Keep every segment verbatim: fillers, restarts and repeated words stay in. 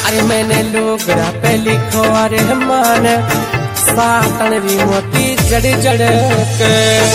अरे मैंने लोगरा पे लिखो अरे मान सातन भी मोती जड़ जड़ के।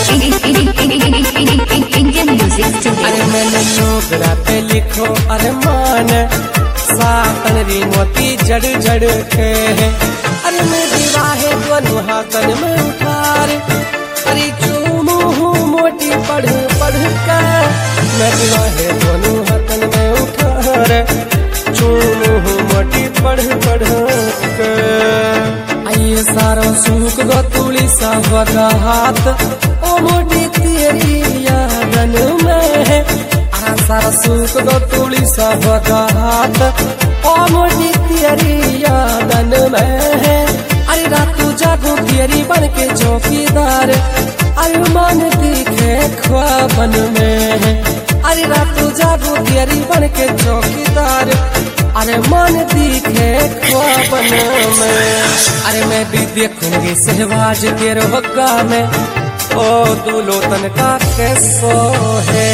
अरे मैंने लोगरा पे लिखो अरे मान सातन भी मोती जड़ जड़ के। अरे मैं दीवाहे दोनों हाथन में उठार अरे चूमू हूँ मोटी पढ़ पढ़ कर। मैं दीवाहे दोनों हाथन में उठार चूमू हूँ मोटी पढ़ पढ़ कर। आइए सारा सूख गो तुली साहब का हाथ ओ मोटी तेरी यादन में है। आ सारा सूख गो तुली साहब का हाथ ओ मोटी तेरी यादन में है। अरे रातू जागो तेरी बन के चौकीदार अरे मन दिखे ख्वाबन में है। अरे रातू जागो तेरी बन के चौकीदार अरे मन दिखे ख्वाबन में। अरे मैं भी देखूंगी सहवाज के रोगा में ओ दुलोतन का कैसो है।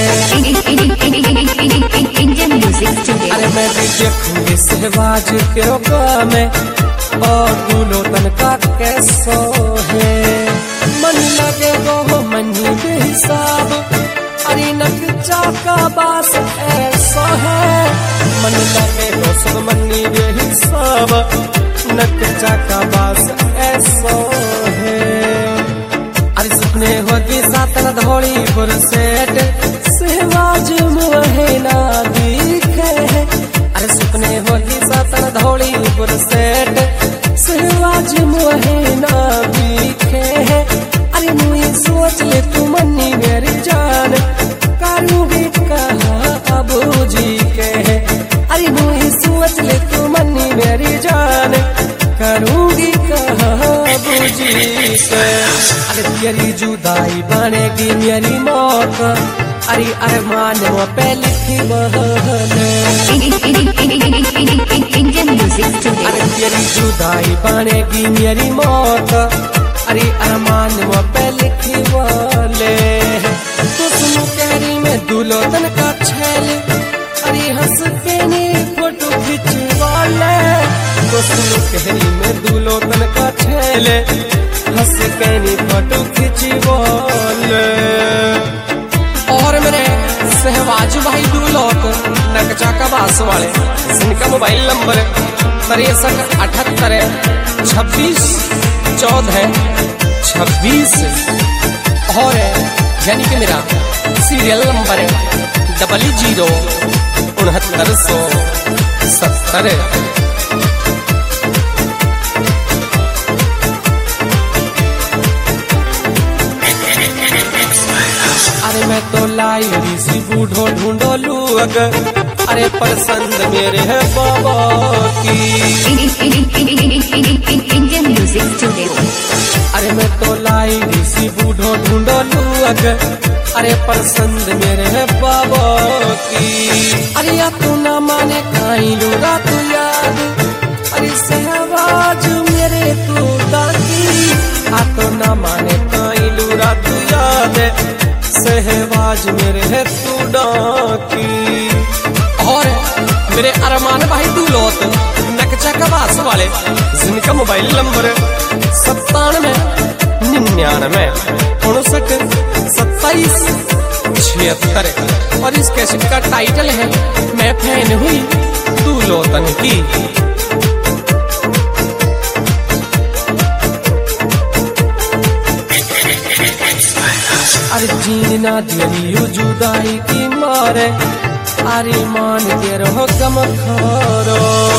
अरे मैं भी देखूंगी सहवाज के रोगा में ओ दुलोतन का कैसो है। मन लगे वो मनी बेहिसाब अरे नक चाका बास ऐसा है। मन लगे वो सब मनी बेहिसाब नक चाका बास ऐसा है। अरे सपने होगी सातन धोड़ी बुरसेट सहवाज मुहे ना दिखे। अरे सपने होगी सातन धोड़ी बुरसेट सहवाज मुहे ना दिखे। अरे मुझे सोच ले तू मन्नी मेरी जान करूँगी कहाँ अबू जी के। अरे मुझे सोच ले तू मन्नी मेरी जान करूँगी कहाँ अबू जी के। अरे तेरी जुदाई बनेगी मेरी मौत अरे अरमान वो पे लिखी बहाने। अरे तेरी जुदाई बनेगी मेरी मौत अरे अरमान वो पे लिखी वाले। तो सुनो कहरी में दुलोतन का छैल अरे हंस के नी फोटो खिंचवाले। तो सुनो कहरी में दुलोतन का छैल हंस के नी फोटो खिंचवाले। और मेरे सहवाज भाई दुलोत नकचा का बास वाले जिनका मोबाइल नंबर तिरसठ अठहत्तर छब्बीस चौदह छब्बीस और यानी कि मेरा सीरियल नंबर डबल जीरो उनहत्तर सौ सत्तर। अरे मैं तो लाई सी बूढ़ो ढूंढो लूग अरे पसंद मेरे है बाबा की। अरे मैं तो लाई सी बूढ़ो ढूंढो लूग अरे पसंद मेरे है बाबा की। अरे या तू ना माने काई लूगा तू याद अरे सहवाज मेरे तू दागी। आ तो ना माने काई लूगा तू याद सहवाज मेरे है तू डाकी। और मेरे अरमान भाई दुलोत नकचा कबास वाले जिनका मोबाइल नंबर सत्तानवे निन्यानवे उनसठ सत्ताईस छिहत्तर। और इस कैसेट का टाइटल है मैं फैन हुई दुलोतन की। अरे जीना दिलियो जुदाई की मारे अरे मान के रहो कम खारो।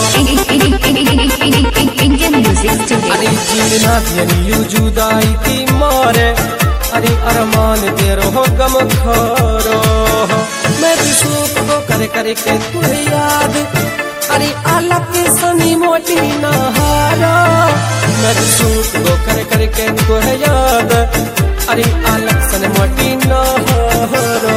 अरे जीना दिलियो जुदाई की मारे अरे अरमान के रहो गम खारो। मैं भी सूख को करे करे के तुझे याद अरे आला के सनी मोटी नहारा। मैं भी सूख को करे करे के तुझे याद अरे आलक सन मोटी नहारा।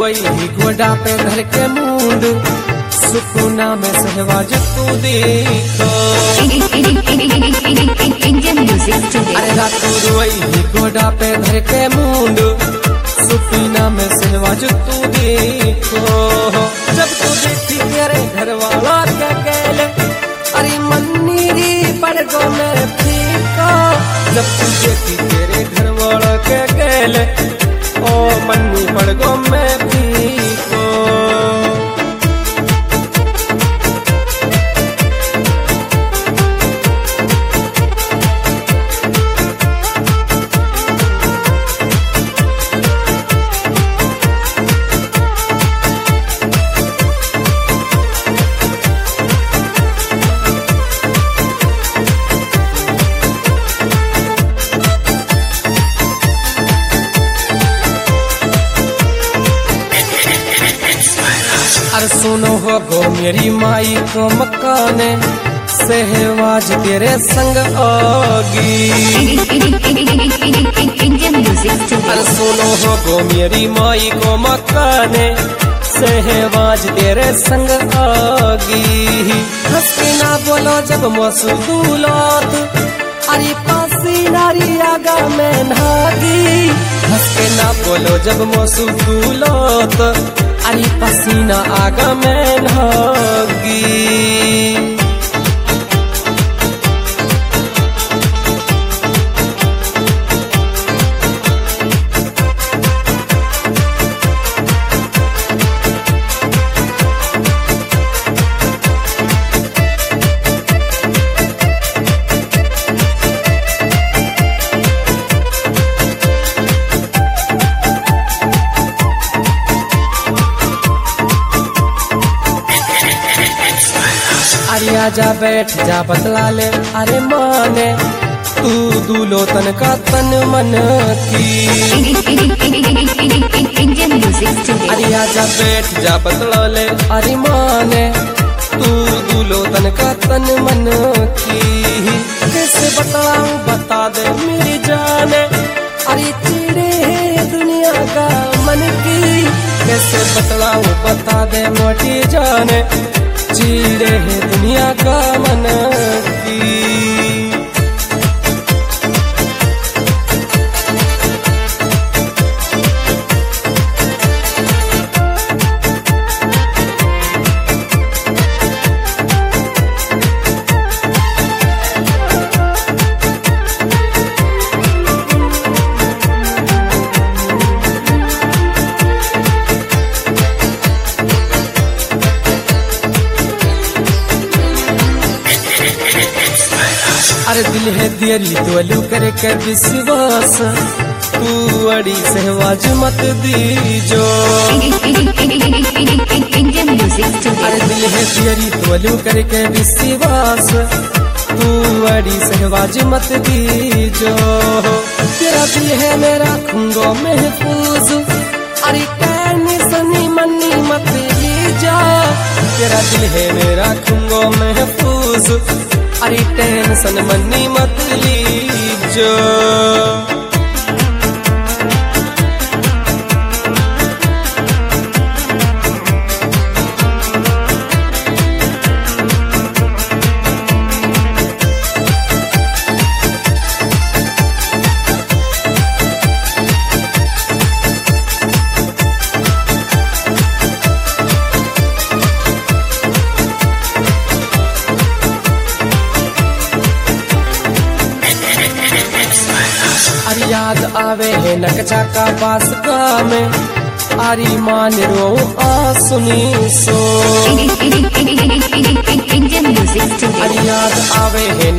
रोई गोडा पे धर के मुंड सुकूना में सहवाज तू देखो Indian music today. अरे रात रोई गोडा पे धर के मुंड सुकूना में सहवाज तू देखो जब तू देखी तेरे घर वाला क्या कहले अरे मन्नी पड़ गो मैं फीका जब तू देखी तेरे घर वाला क्या कहले ओ मन्नी पड़ गो मैं फीको अरे सुनो हो गो मेरी माई को मकाने सहवाज तेरे संग आगी Indian music today. अरे सुनो हो गो मेरी माई को मकाने सहवाज तेरे संग आगी हंस के ना बोलो जब मसूदूलात अरे पासी नारी आगा में नागी हंस के ना बोलो जब मसूदूलात अरे पसीना आगा में नागी अरे आजा बैठ जा बतला ले अरे माने तू दूलो तन का तन मन की Indian music today. अरे आजा बैठ जा बतला ले अरे माने तू दूलो तन का तन मन की कैसे बताऊं बता दे मेरी जाने अरे चिड़े है दुनिया का मन की कैसे बतलाऊं बता दे मोटी जाने चिड़े है दुनिया का मन की अरे दिल है दियली तोलू करके विश्वास तू अड़ी सहवाज मत दीजो Indian music today. अरे दिल है दियली तोलू करके विश्वास तू अड़ी सहवाज मत दीजो तेरा दिल है मेरा खुंगो महफूज अरे कहनी सनी मन्नी मत लीजा तेरा दिल है मेरा खुंगो महफूज अरे टेंशन मन्नी मत लीजो अरे याद आवे है नकचा का पास का में आरी मान रो आ सुनी सो Indian music today. अरे याद आवे है